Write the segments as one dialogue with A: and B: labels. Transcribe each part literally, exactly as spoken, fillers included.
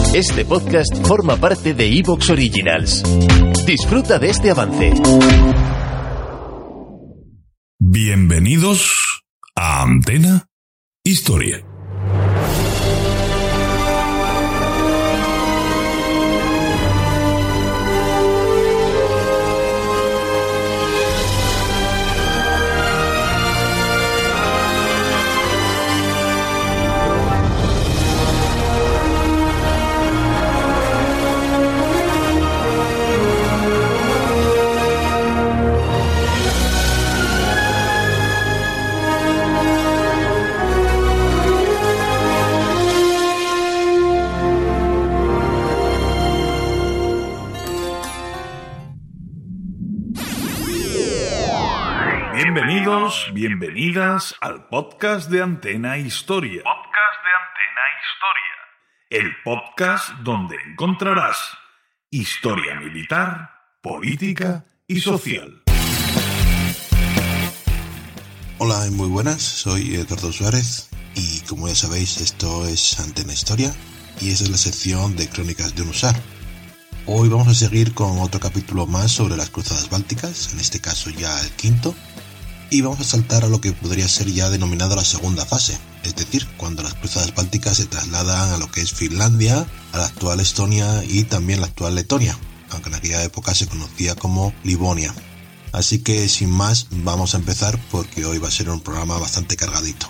A: Este podcast forma parte de iVoox Originals. Disfruta de este avance.
B: Bienvenidos a Antena Historia. Bienvenidos, bienvenidas al podcast de Antena Historia.
C: Podcast de Antena Historia.
B: El podcast donde encontrarás historia militar, política y social.
D: Hola y muy buenas, soy Edgardo Suárez y como ya sabéis esto es Antena Historia y esa es la sección de Crónicas de un Husar. Hoy vamos a seguir con otro capítulo más sobre las cruzadas bálticas, en este caso ya el quinto. Y vamos a saltar a lo que podría ser ya denominado la segunda fase, es decir, cuando las cruzadas bálticas se trasladan a lo que es Finlandia, a la actual Estonia y también la actual Letonia, aunque en aquella época se conocía como Livonia. Así que sin más, vamos a empezar porque hoy va a ser un programa bastante cargadito.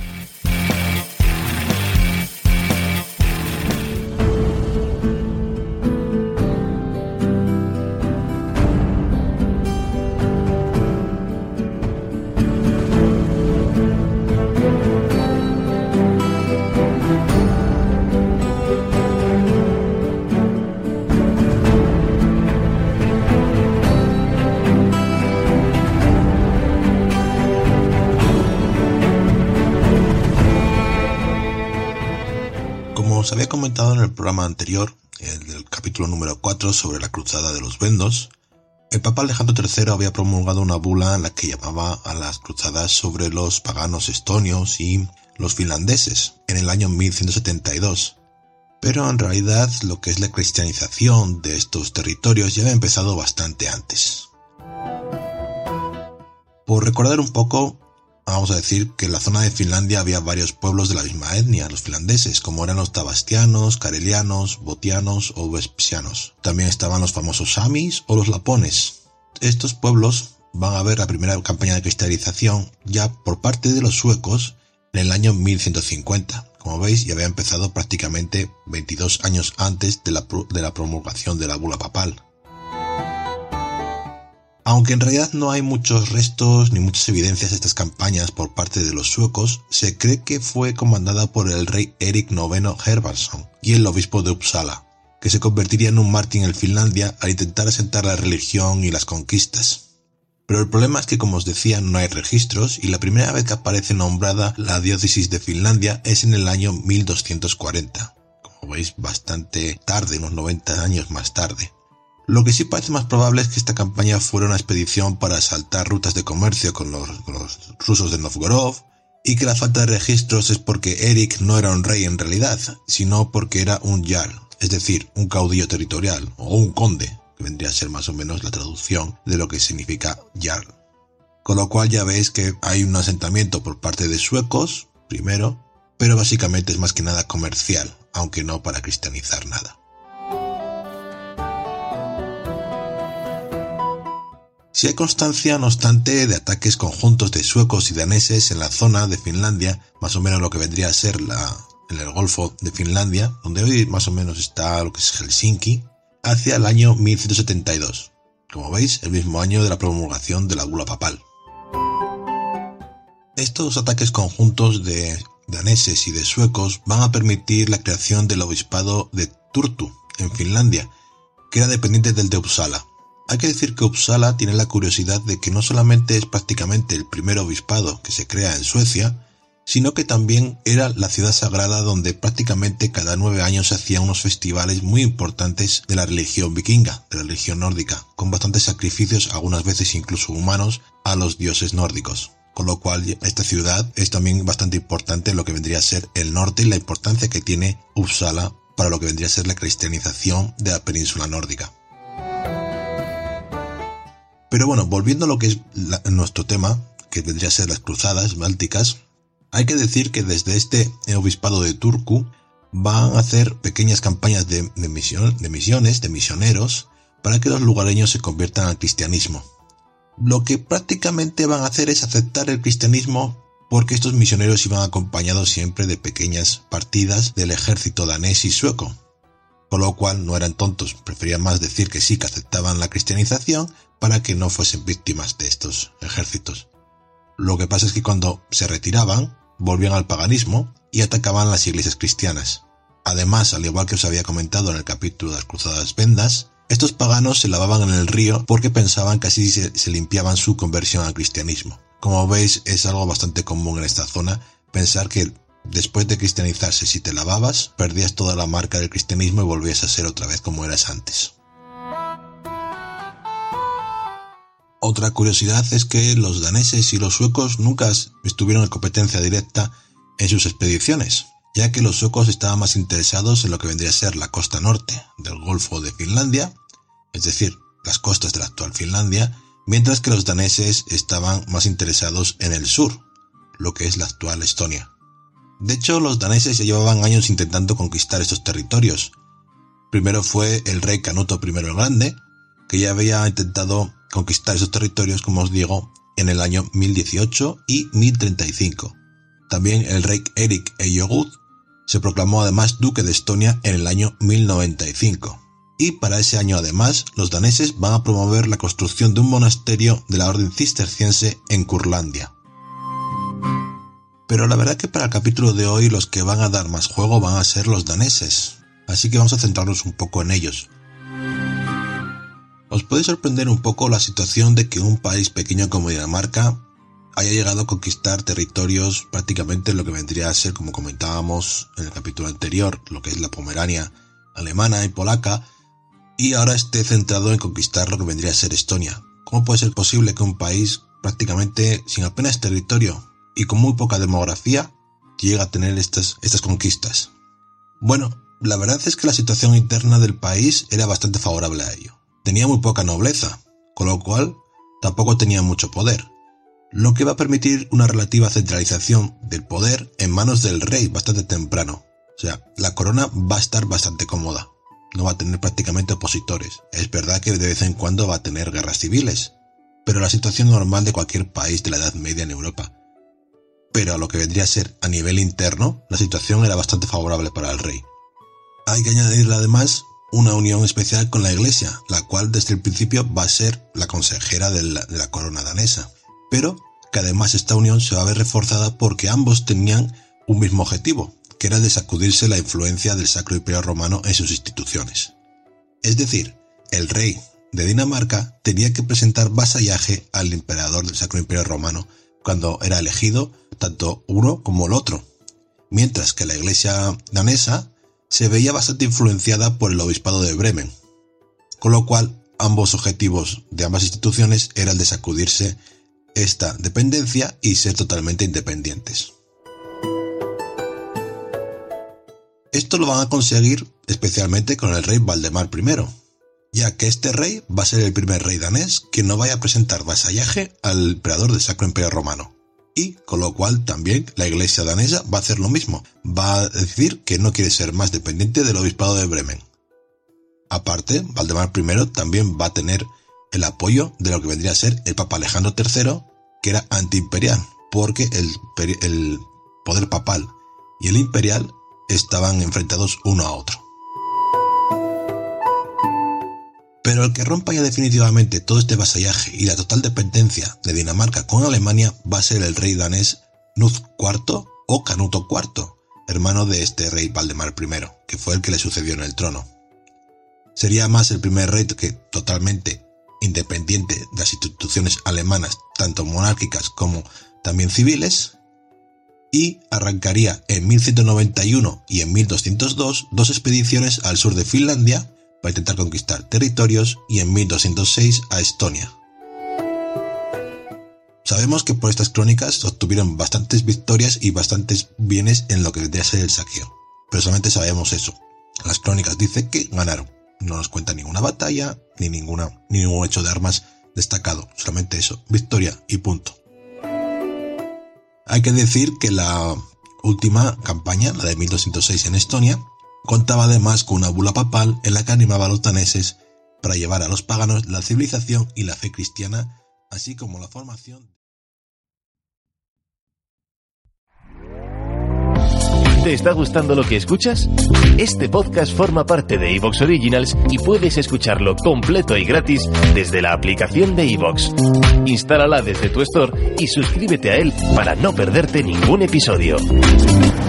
D: Os había comentado en el programa anterior, el del capítulo número cuatro sobre la cruzada de los Vendos, el Papa Alejandro tercero había promulgado una bula en la que llamaba a las cruzadas sobre los paganos estonios y los finlandeses en el año mil ciento setenta y dos. Pero en realidad lo que es la cristianización de estos territorios ya había empezado bastante antes. Por recordar un poco, vamos a decir que en la zona de Finlandia había varios pueblos de la misma etnia, los finlandeses, como eran los tabastianos, karelianos, botianos o vespsianos. También estaban los famosos samis o los lapones. Estos pueblos van a ver la primera campaña de cristianización ya por parte de los suecos en el año mil ciento cincuenta. Como veis, ya había empezado prácticamente veintidós años antes de la, de la promulgación de la bula papal. Aunque en realidad no hay muchos restos ni muchas evidencias de estas campañas por parte de los suecos, se cree que fue comandada por el rey Erik noveno Hervarsson y el obispo de Uppsala, que se convertiría en un mártir en Finlandia al intentar asentar la religión y las conquistas. Pero el problema es que, como os decía, no hay registros y la primera vez que aparece nombrada la diócesis de Finlandia es en el año mil doscientos cuarenta. Como veis, bastante tarde, unos noventa años más tarde. Lo que sí parece más probable es que esta campaña fuera una expedición para asaltar rutas de comercio con los, con los rusos de Novgorod y que la falta de registros es porque Erik no era un rey en realidad, sino porque era un jarl, es decir, un caudillo territorial o un conde, que vendría a ser más o menos la traducción de lo que significa jarl. Con lo cual ya veis que hay un asentamiento por parte de suecos, primero, pero básicamente es más que nada comercial, aunque no para cristianizar nada. Si hay constancia, no obstante, de ataques conjuntos de suecos y daneses en la zona de Finlandia, más o menos lo que vendría a ser la, en el Golfo de Finlandia, donde hoy más o menos está lo que es Helsinki, hacia el año mil ciento setenta y dos, como veis, el mismo año de la promulgación de la bula papal. Estos ataques conjuntos de daneses y de suecos van a permitir la creación del obispado de Turku, en Finlandia, que era dependiente del de Uppsala. Hay que decir que Uppsala tiene la curiosidad de que no solamente es prácticamente el primer obispado que se crea en Suecia, sino que también era la ciudad sagrada donde prácticamente cada nueve años se hacían unos festivales muy importantes de la religión vikinga, de la religión nórdica, con bastantes sacrificios, algunas veces incluso humanos, a los dioses nórdicos. Con lo cual esta ciudad es también bastante importante en lo que vendría a ser el norte y la importancia que tiene Uppsala para lo que vendría a ser la cristianización de la península nórdica. Pero bueno, volviendo a lo que es la, nuestro tema, que vendría a ser las cruzadas bálticas, hay que decir que desde este obispado de Turku van a hacer pequeñas campañas de, de, misión, de misiones, de misioneros, para que los lugareños se conviertan al cristianismo. Lo que prácticamente van a hacer es aceptar el cristianismo porque estos misioneros iban acompañados siempre de pequeñas partidas del ejército danés y sueco, con lo cual no eran tontos, preferían más decir que sí, que aceptaban la cristianización para que no fuesen víctimas de estos ejércitos. Lo que pasa es que cuando se retiraban, volvían al paganismo y atacaban las iglesias cristianas. Además, al igual que os había comentado en el capítulo de las cruzadas vendas, estos paganos se lavaban en el río porque pensaban que así se, se limpiaban su conversión al cristianismo. Como veis, es algo bastante común en esta zona pensar que después de cristianizarse, si te lavabas, perdías toda la marca del cristianismo y volvías a ser otra vez como eras antes. Otra curiosidad es que los daneses y los suecos nunca estuvieron en competencia directa en sus expediciones, ya que los suecos estaban más interesados en lo que vendría a ser la costa norte del Golfo de Finlandia, es decir, las costas de la actual Finlandia, mientras que los daneses estaban más interesados en el sur, lo que es la actual Estonia. De hecho, los daneses ya llevaban años intentando conquistar estos territorios. Primero fue el rey Canuto primero el Grande, que ya había intentado conquistar esos territorios, como os digo, en el año mil dieciocho y mil treinta y cinco. También el rey Erik Eyjogud se proclamó además duque de Estonia en el año mil noventa y cinco. Y para ese año además, los daneses van a promover la construcción de un monasterio de la orden cisterciense en Curlandia. Pero la verdad que para el capítulo de hoy los que van a dar más juego van a ser los daneses, así que vamos a centrarnos un poco en ellos. Os puede sorprender un poco la situación de que un país pequeño como Dinamarca haya llegado a conquistar territorios prácticamente lo que vendría a ser, como comentábamos en el capítulo anterior, lo que es la Pomerania alemana y polaca, y ahora esté centrado en conquistar lo que vendría a ser Estonia. ¿Cómo puede ser posible que un país prácticamente sin apenas territorio y con muy poca demografía llegue a tener estas, estas conquistas? Bueno, la verdad es que la situación interna del país era bastante favorable a ello. Tenía muy poca nobleza, con lo cual tampoco tenía mucho poder, lo que va a permitir una relativa centralización del poder en manos del rey bastante temprano. O sea, la corona va a estar bastante cómoda, no va a tener prácticamente opositores. Es verdad que de vez en cuando va a tener guerras civiles, pero la situación normal de cualquier país de la Edad Media en Europa. Pero a lo que vendría a ser a nivel interno, la situación era bastante favorable para el rey. Hay que añadirle además una unión especial con la Iglesia, la cual desde el principio va a ser la consejera de la, de la corona danesa, pero que además esta unión se va a ver reforzada porque ambos tenían un mismo objetivo, que era el de sacudirse la influencia del Sacro Imperio Romano en sus instituciones. Es decir, el rey de Dinamarca tenía que presentar vasallaje al emperador del Sacro Imperio Romano cuando era elegido tanto uno como el otro, mientras que la Iglesia danesa se veía bastante influenciada por el obispado de Bremen, con lo cual ambos objetivos de ambas instituciones era el de sacudirse esta dependencia y ser totalmente independientes. Esto lo van a conseguir especialmente con el rey Valdemar primero, ya que este rey va a ser el primer rey danés que no vaya a presentar vasallaje al emperador del Sacro Imperio Romano. Y con lo cual también la Iglesia danesa va a hacer lo mismo, va a decir que no quiere ser más dependiente del obispado de Bremen. Aparte, Valdemar primero también va a tener el apoyo de lo que vendría a ser el Papa Alejandro tercero, que era antiimperial, porque el, el poder papal y el imperial estaban enfrentados uno a otro. Pero el que rompa ya definitivamente todo este vasallaje y la total dependencia de Dinamarca con Alemania va a ser el rey danés Knud cuarto o Canuto cuarto, hermano de este rey Valdemar primero, que fue el que le sucedió en el trono. Sería más el primer rey que totalmente independiente de las instituciones alemanas, tanto monárquicas como también civiles, y arrancaría en mil ciento noventa y uno y en mil doscientos dos dos expediciones al sur de Finlandia para intentar conquistar territorios, y en mil doscientos seis a Estonia. Sabemos que por estas crónicas obtuvieron bastantes victorias y bastantes bienes en lo que vendría a ser el saqueo, pero solamente sabemos eso. las crónicas dice que ganaron. No nos cuenta ninguna batalla, ni ninguna, ni ningún hecho de armas destacado, solamente eso, victoria y punto. Hay que decir que la última campaña, la de mil doscientos seis en Estonia, contaba además con una bula papal en la que animaba a los daneses para llevar a los paganos la civilización y la fe cristiana, así como la formación.
A: ¿Te está gustando lo que escuchas? Este podcast forma parte de iVoox Originals y puedes escucharlo completo y gratis desde la aplicación de iVoox. Instálala desde tu store y suscríbete a él para no perderte ningún episodio.